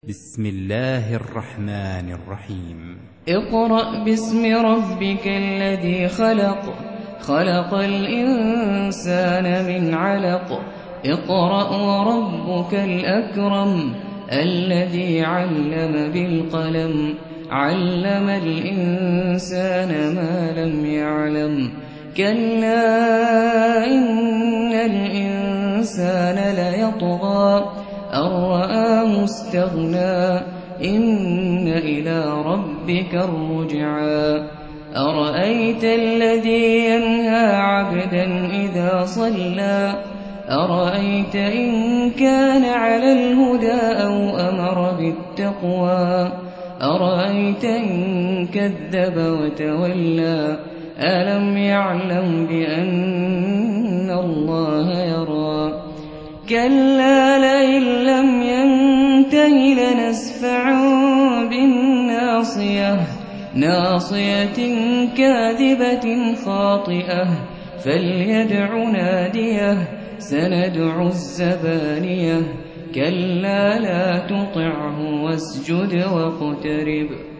بسم الله الرحمن الرحيم. اقرأ باسم ربك الذي خلق، خلق الإنسان من علق. اقرأ وربك الأكرم الذي علم بالقلم، علم الإنسان ما لم يعلم. كلا إن الإنسان ليطغى أن رآه استغنى، إن إلى ربك الرجعى. أرأيت الذي ينهى عبدا إذا صلى، أرأيت إن كان على الهدى أو أمر بالتقوى، أرأيت إن كذب وتولى. ألم يعلم بأن الله يرى. كلا لئن لم ينته لنسفعا بالناصية، ناصية كاذبة خاطئة، فليدع ناديه سندع الزبانية. كلا لا تطعه واسجد واقترب.